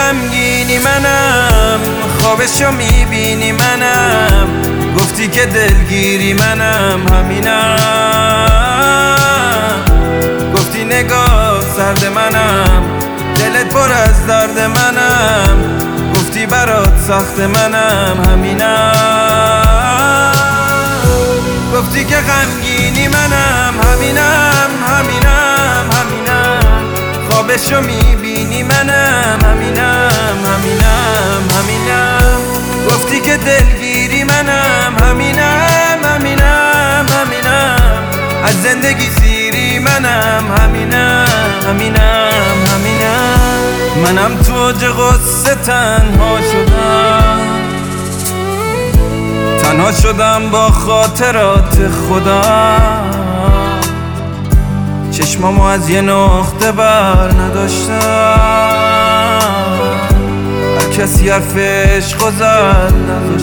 غمگینی منم، خوابشو میبینی منم، گفتی که دلگیری منم همینم، گفتی نگاه سرد منم، دلت پر از درد منم، گفتی برات سخت منم همینم، گفتی که غمگینی منم همینم همینم همینم، خوابشو میبینی منم همینم همینم همینم، گفتی که دلگیری منم همینم همینم همینم، از زندگی سیری منم همینم همینم همینم، منم تو اوج غصه تنها شدم با خاطرات خدا، چشمامو از یه نقطه بر نداشتم، هر کسی حرف عشق و زد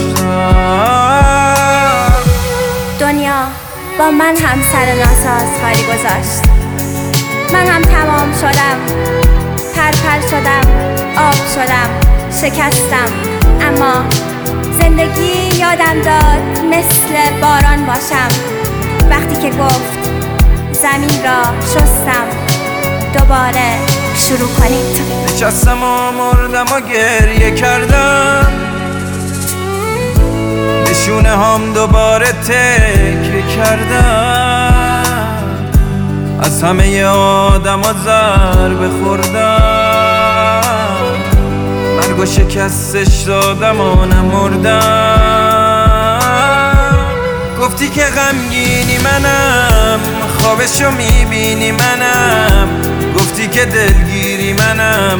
نذاشتم. دنیا با من هم سر ناسازگاری گذاشت، من هم تمام شدم، پرپر شدم، آب شدم، شکستم، اما زندگی یادم داد مثل باران باشم، وقتی که گفت زمین را شستم، دوباره شروع کنید. نشستم و مردم و گریه کردم، نشونه هم دوباره تکیه کردم، از همه آدم ها ضربه خوردم، مرگ و شکستش دادم و نمردم، گفتی که غمگینی منم، خوابشو میبینی منم، گفتی که دلگیری منم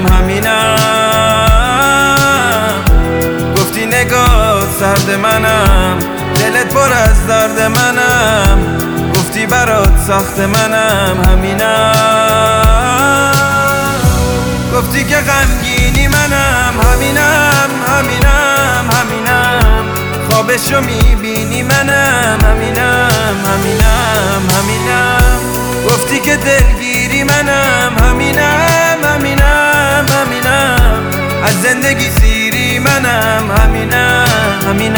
همینم، گفتی نگاه سرد منم، دلت پر از درد منم، گفتی برات سخت منم همینم، گفتی که غمگینی منم همینم همینم همینم، خوابشو میبینی منم همینم همینم همینم، گفتی که دلگیری منم همینم همینم همینم، از زندگی سیری منم همینم همینم.